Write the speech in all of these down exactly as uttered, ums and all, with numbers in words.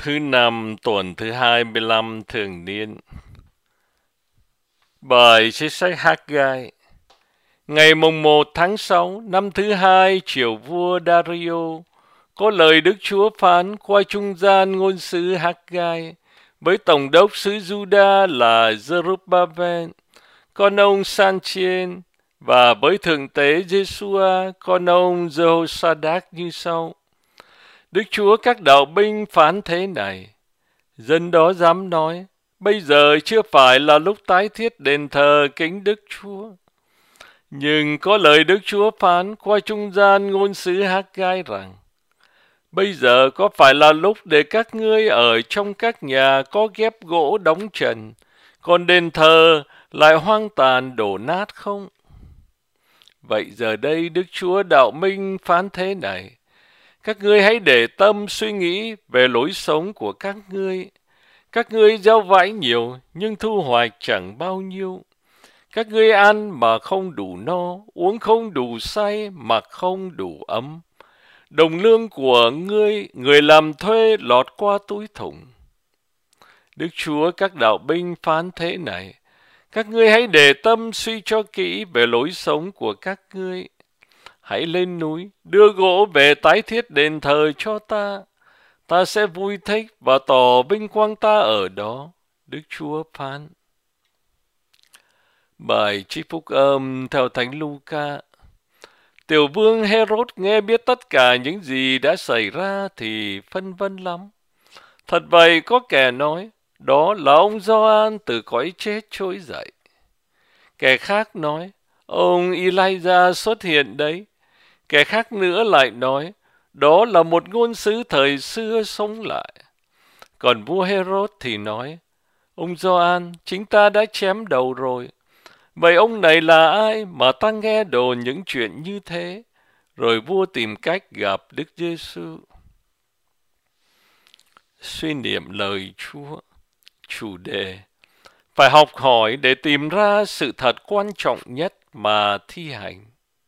Thứ năm tuần thứ hai mươi lăm thường niên. Bài sách sách Haggai. Ngày mùng một tháng sáu năm thứ hai triều vua Dario, có lời Đức Chúa phán qua trung gian ngôn sứ Haggai với tổng đốc xứ Juda là Zerubbabel, con ông Sanchien, và với thượng tế Giê-xu-a, con ông Jehozadak như sau. Đức Chúa các đạo binh phán thế này: dân đó dám nói, bây giờ chưa phải là lúc tái thiết đền thờ kính Đức Chúa. Nhưng có lời Đức Chúa phán qua trung gian ngôn sứ Haggai rằng, bây giờ có phải là lúc để các ngươi ở trong các nhà có ghép gỗ đóng trần, còn đền thờ lại hoang tàn đổ nát không? Vậy giờ đây Đức Chúa đạo minh phán thế này: các ngươi hãy để tâm suy nghĩ về lối sống của các ngươi. Các ngươi gieo vãi nhiều, nhưng thu hoạch chẳng bao nhiêu. Các ngươi ăn mà không đủ no, uống không đủ say mà không đủ ấm. Đồng lương của ngươi, người làm thuê lọt qua túi thùng. Đức Chúa các đạo binh phán thế này: các ngươi hãy để tâm suy cho kỹ về lối sống của các ngươi. Hãy lên núi, đưa gỗ về tái thiết đền thờ cho ta. Ta sẽ vui thích và tỏ vinh quang ta ở đó. Đức Chúa phán. Bài trích phúc âm theo Thánh Luca. Tiểu vương Herod nghe biết tất cả những gì đã xảy ra thì phân vân lắm. Thật vậy, có kẻ nói, đó là ông Gioan từ cõi chết trỗi dậy. Kẻ khác nói, ông Elijah xuất hiện đấy. Kẻ khác nữa lại nói, đó là một ngôn sứ thời xưa sống lại. Còn vua Herod thì nói, ông Gioan chính ta đã chém đầu rồi. Vậy ông này là ai mà ta nghe đồn những chuyện như thế? Rồi vua tìm cách gặp Đức Giêsu. Suy niệm lời Chúa. Chủ đề: phải học hỏi để tìm ra sự thật quan trọng nhất mà thi hành.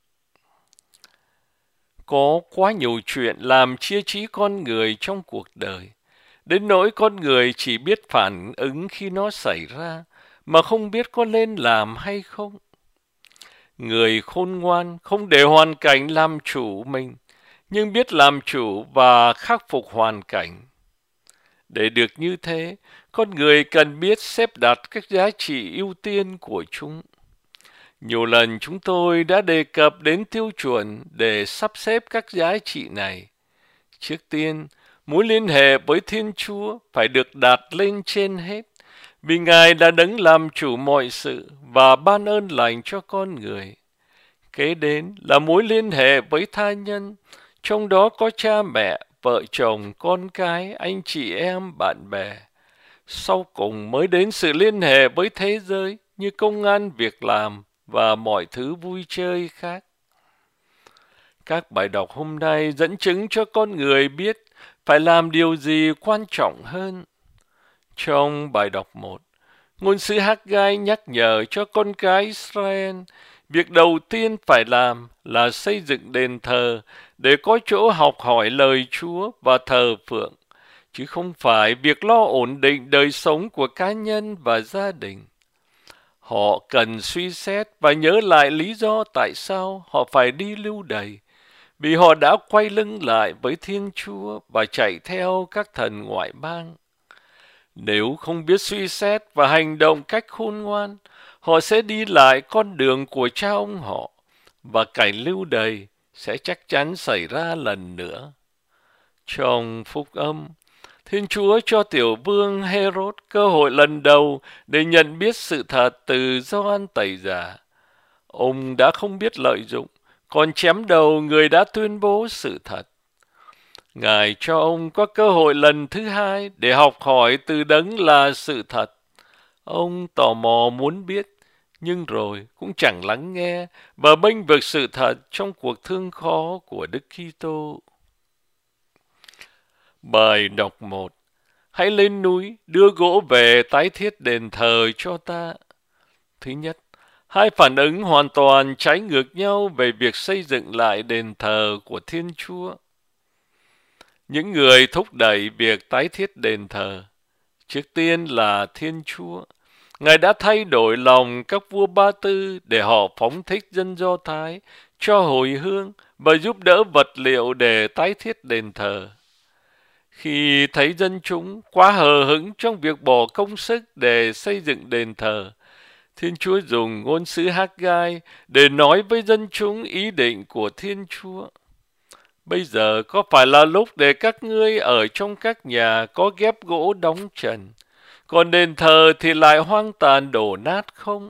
Có quá nhiều chuyện làm chia trí con người trong cuộc đời, đến nỗi con người chỉ biết phản ứng khi nó xảy ra, mà không biết có nên làm hay không. Người khôn ngoan không để hoàn cảnh làm chủ mình, nhưng biết làm chủ và khắc phục hoàn cảnh. Để được như thế, con người cần biết xếp đặt các giá trị ưu tiên của chúng. Nhiều lần chúng tôi đã đề cập đến tiêu chuẩn để sắp xếp các giá trị này. Trước tiên, mối liên hệ với Thiên Chúa phải được đặt lên trên hết, vì Ngài đã đấng làm chủ mọi sự và ban ơn lành cho con người. Kế đến là mối liên hệ với tha nhân, trong đó có cha mẹ, vợ chồng, con cái, anh chị em, bạn bè. Sau cùng mới đến sự liên hệ với thế giới như công ăn, việc làm và mọi thứ vui chơi khác. Các bài đọc hôm nay dẫn chứng cho con người biết phải làm điều gì quan trọng hơn. Trong bài đọc một, ngôn sứ Haggai nhắc nhở cho con cái Israel, việc đầu tiên phải làm là xây dựng đền thờ để có chỗ học hỏi lời Chúa và thờ phượng, chứ không phải việc lo ổn định đời sống của cá nhân và gia đình. Họ cần suy xét và nhớ lại lý do tại sao họ phải đi lưu đày, vì họ đã quay lưng lại với Thiên Chúa và chạy theo các thần ngoại bang. Nếu không biết suy xét và hành động cách khôn ngoan, họ sẽ đi lại con đường của cha ông họ, và cảnh lưu đày sẽ chắc chắn xảy ra lần nữa. Trong phúc âm, Thiên Chúa cho tiểu vương Herod cơ hội lần đầu để nhận biết sự thật từ Gioan Tẩy Giả. Ông đã không biết lợi dụng, còn chém đầu người đã tuyên bố sự thật. Ngài cho ông có cơ hội lần thứ hai để học hỏi từ đấng là sự thật. Ông tò mò muốn biết, nhưng rồi cũng chẳng lắng nghe và bênh vực sự thật trong cuộc thương khó của Đức Kitô. Bài đọc một. Hãy lên núi, đưa gỗ về tái thiết đền thờ cho ta. Thứ nhất, hai phản ứng hoàn toàn trái ngược nhau về việc xây dựng lại đền thờ của Thiên Chúa. Những người thúc đẩy việc tái thiết đền thờ, trước tiên là Thiên Chúa. Ngài đã thay đổi lòng các vua Ba Tư để họ phóng thích dân Do Thái, cho hồi hương và giúp đỡ vật liệu để tái thiết đền thờ. Khi thấy dân chúng quá hờ hững trong việc bỏ công sức để xây dựng đền thờ, Thiên Chúa dùng ngôn sứ Haggai để nói với dân chúng ý định của Thiên Chúa. Bây giờ có phải là lúc để các ngươi ở trong các nhà có ghép gỗ đóng trần, còn đền thờ thì lại hoang tàn đổ nát không?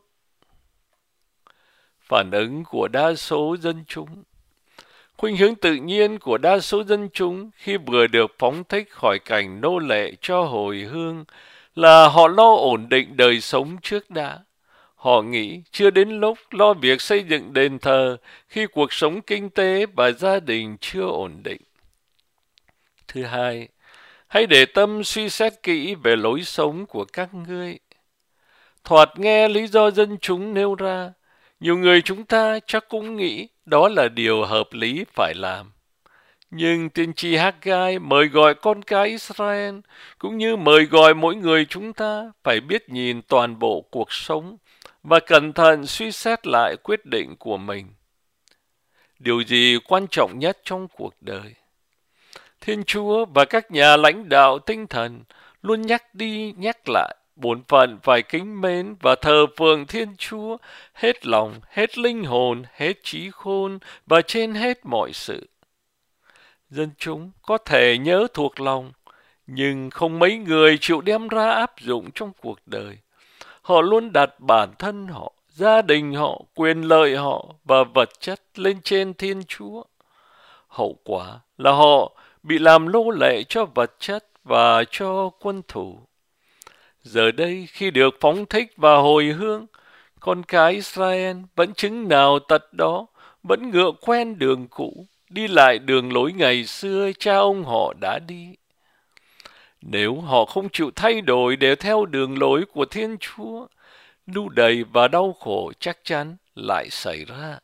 Phản ứng của đa số dân chúng. Khuynh hướng tự nhiên của đa số dân chúng khi vừa được phóng thích khỏi cảnh nô lệ cho hồi hương là họ lo ổn định đời sống trước đã. Họ nghĩ chưa đến lúc lo việc xây dựng đền thờ khi cuộc sống kinh tế và gia đình chưa ổn định. Thứ hai, hãy để tâm suy xét kỹ về lối sống của các ngươi. Thoạt nghe lý do dân chúng nêu ra, nhiều người chúng ta chắc cũng nghĩ đó là điều hợp lý phải làm. Nhưng tiên tri Haggai mời gọi con cái Israel, cũng như mời gọi mỗi người chúng ta phải biết nhìn toàn bộ cuộc sống và cẩn thận suy xét lại quyết định của mình. Điều gì quan trọng nhất trong cuộc đời? Thiên Chúa và các nhà lãnh đạo tinh thần luôn nhắc đi nhắc lại bổn phận phải kính mến và thờ phượng Thiên Chúa hết lòng, hết linh hồn, hết trí khôn và trên hết mọi sự. Dân chúng có thể nhớ thuộc lòng, nhưng không mấy người chịu đem ra áp dụng trong cuộc đời. Họ luôn đặt bản thân họ, gia đình họ, quyền lợi họ và vật chất lên trên Thiên Chúa. Hậu quả là họ bị làm nô lệ cho vật chất và cho quân thủ. Giờ đây khi được phóng thích và hồi hương, con cái Israel vẫn chứng nào tật đó, vẫn ngựa quen đường cũ, đi lại đường lối ngày xưa cha ông họ đã đi. Nếu họ không chịu thay đổi để theo đường lối của Thiên Chúa, nô đầy và đau khổ chắc chắn lại xảy ra.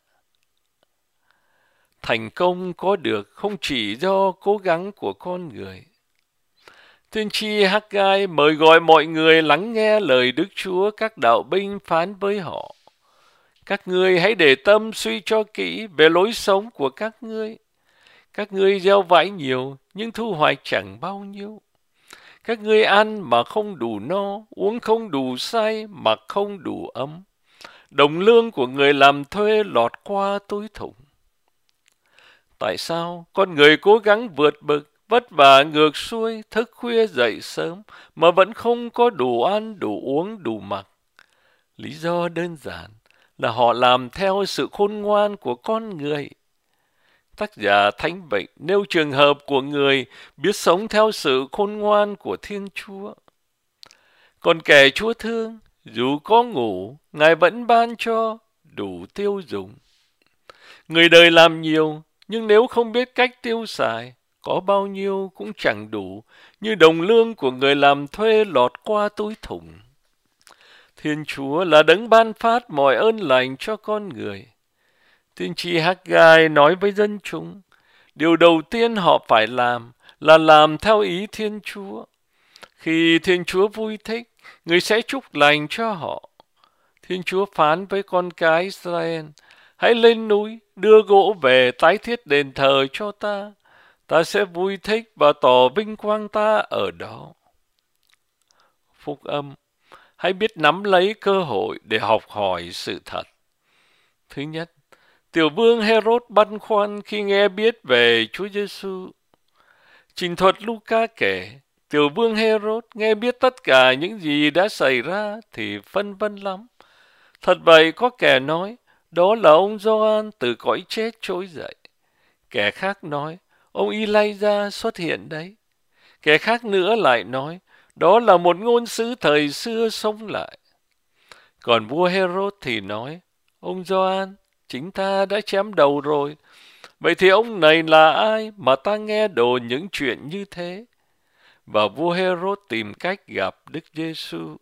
Thành công có được không chỉ do cố gắng của con người. Tiên tri Haggai mời gọi mọi người lắng nghe lời Đức Chúa các đạo binh phán với họ. Các ngươi hãy để tâm suy cho kỹ về lối sống của các ngươi. Các ngươi gieo vải nhiều nhưng thu hoạch chẳng bao nhiêu. Các ngươi ăn mà không đủ no, uống không đủ say, mặc không đủ ấm. Đồng lương của người làm thuê lọt qua túi thủng. Tại sao con người cố gắng vượt bực, vất vả ngược xuôi, thức khuya dậy sớm mà vẫn không có đủ ăn, đủ uống, đủ mặc? Lý do đơn giản là họ làm theo sự khôn ngoan của con người. Tác giả Thánh Bệnh nêu trường hợp của người biết sống theo sự khôn ngoan của Thiên Chúa. Còn kẻ Chúa thương, dù có ngủ, Ngài vẫn ban cho đủ tiêu dùng. Người đời làm nhiều, nhưng nếu không biết cách tiêu xài, có bao nhiêu cũng chẳng đủ, như đồng lương của người làm thuê lọt qua túi thủng. Thiên Chúa là đấng ban phát mọi ơn lành cho con người. Tiên tri Haggai nói với dân chúng, điều đầu tiên họ phải làm là làm theo ý Thiên Chúa. Khi Thiên Chúa vui thích, người sẽ chúc lành cho họ. Thiên Chúa phán với con cái Israel, hãy lên núi, đưa gỗ về tái thiết đền thờ cho ta. Ta sẽ vui thích và tỏ vinh quang ta ở đó. Phúc âm, hãy biết nắm lấy cơ hội để học hỏi sự thật. Thứ nhất, Tiểu vương Herod băn khoăn khi nghe biết về Chúa Giêsu. Trình thuật Luca kể, Tiểu vương Herod nghe biết tất cả những gì đã xảy ra thì phân vân lắm. Thật vậy, có kẻ nói, đó là ông Gioan từ cõi chết trỗi dậy. Kẻ khác nói, ông Elijah xuất hiện đấy. Kẻ khác nữa lại nói, đó là một ngôn sứ thời xưa sống lại. Còn vua Herod thì nói, ông Gioan, chính ta đã chém đầu rồi. Vậy thì ông này là ai mà ta nghe đồn những chuyện như thế? Và vua Herod tìm cách gặp Đức Giêsu.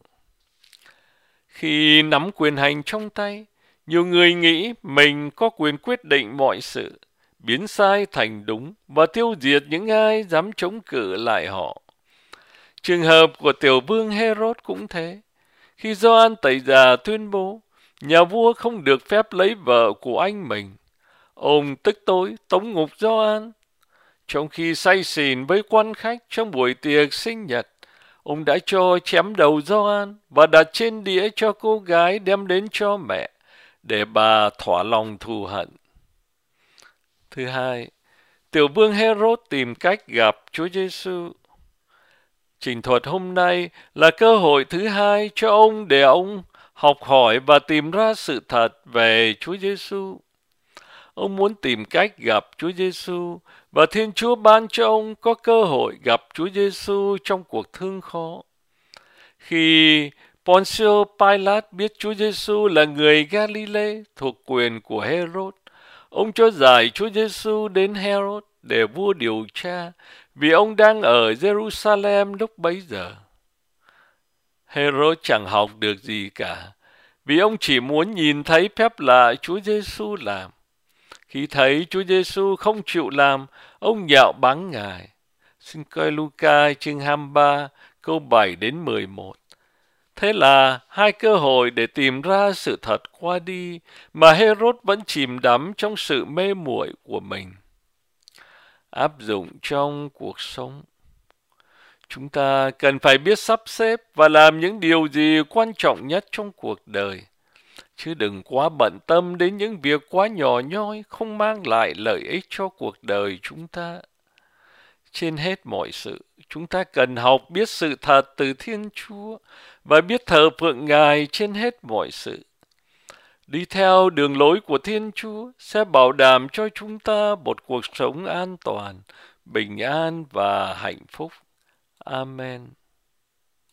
Khi nắm quyền hành trong tay, nhiều người nghĩ mình có quyền quyết định mọi sự, biến sai thành đúng và tiêu diệt những ai dám chống cự lại họ. Trường hợp của tiểu vương Herod cũng thế. Khi Gioan Tẩy Giả tuyên bố nhà vua không được phép lấy vợ của anh mình, ông tức tối tống ngục Gioan. Trong khi say xỉn với quan khách trong buổi tiệc sinh nhật, ông đã cho chém đầu Gioan và đặt trên đĩa cho cô gái đem đến cho mẹ, để bà thỏa lòng thù hận. Thứ hai, tiểu vương Herod tìm cách gặp Chúa Giêsu. Trình thuật hôm nay là cơ hội thứ hai cho ông để ông học hỏi và tìm ra sự thật về Chúa Giêsu. Ông muốn tìm cách gặp Chúa Giêsu và Thiên Chúa ban cho ông có cơ hội gặp Chúa Giêsu trong cuộc thương khó. Khi Pontius Pilate biết Chúa Giêsu là người Galilee thuộc quyền của Herod, ông cho giải Chúa Giêsu đến Herod để vua điều tra, vì ông đang ở Jerusalem lúc bấy giờ. Herod chẳng học được gì cả, vì ông chỉ muốn nhìn thấy phép lạ Chúa Giêsu làm. Khi thấy Chúa Giêsu không chịu làm, ông nhạo báng Ngài. Xin coi Luca chương hai mươi ba câu bảy đến mười một. Thế là hai cơ hội để tìm ra sự thật qua đi, mà Herod vẫn chìm đắm trong sự mê muội của mình. Áp dụng trong cuộc sống. Chúng ta cần phải biết sắp xếp và làm những điều gì quan trọng nhất trong cuộc đời, chứ đừng quá bận tâm đến những việc quá nhỏ nhoi không mang lại lợi ích cho cuộc đời chúng ta. Trên hết mọi sự, chúng ta cần học biết sự thật từ Thiên Chúa và biết thờ phượng Ngài trên hết mọi sự. Đi theo đường lối của Thiên Chúa sẽ bảo đảm cho chúng ta một cuộc sống an toàn, bình an và hạnh phúc. Amen.